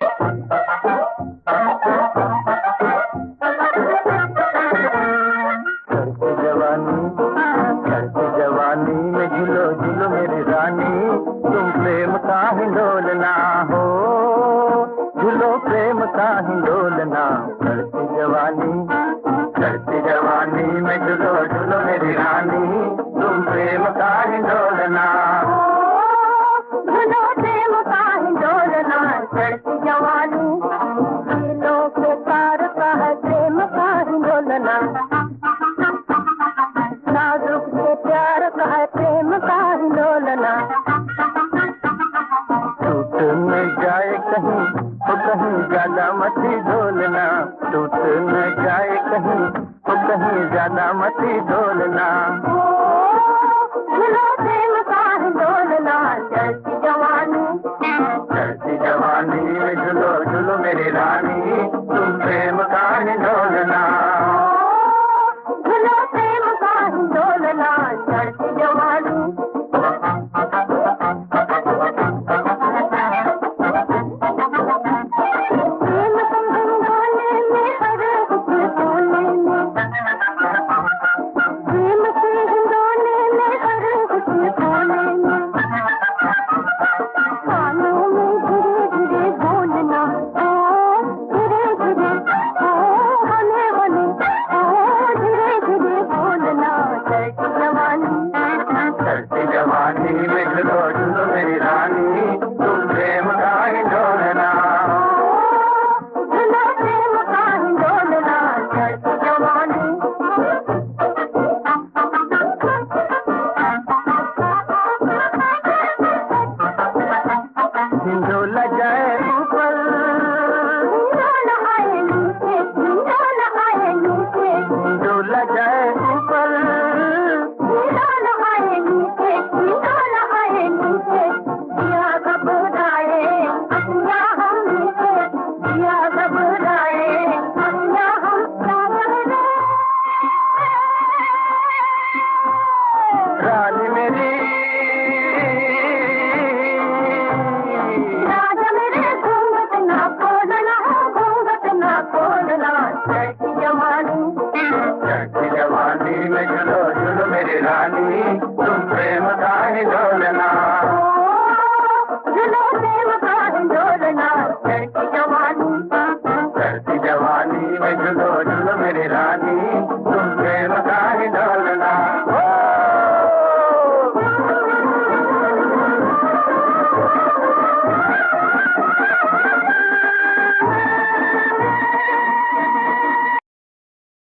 चढ़ती जवानी में झूलो झूलो मेरी रानी, तुम प्रेम का हिंडोलना हो, झूलो प्रेम का हिंडोलना। चढ़ती जवानी में झूलो झूलो मेरी रानी, तुम प्रेम का हिंडोलना, झूलो प्रेम का हिंडोलना। चढ़ती जवानी दिलों के तार का है प्रेम का हिंडोलना, नाजुक से प्यार का है प्रेम का हिंडोलना। टूट न जाए कहीं तो कहीं ज्यादा मती ढोलना, टूट न जाए कहीं तो कहीं ज्यादा मती ढोलना। झूलो प्रेम का हिंडोलना। चढ़ती जवानी में झूलो झूलो मेरी रानी, तुम प्रेम का हिंडोलना, झूलो प्रेम का हिंडोलना। चढ़ती जवानी प्रेम संभंगोले में हर हुस्न तोले में, प्रेम के हिंडोले में हर हुस्न तोले में। कानों में धीरे धीरे बोलना, ओ धीरे धीरे, ओ हने हने, ओ धीरे धीरे बोलना। चढ़ती जवानी में झूलो झूलो मेरी रानी, तुम प्रेम का हिंडोलना, झूलो प्रेम का हिंडोलना। चढ़ती जवानी हिंडोला जाए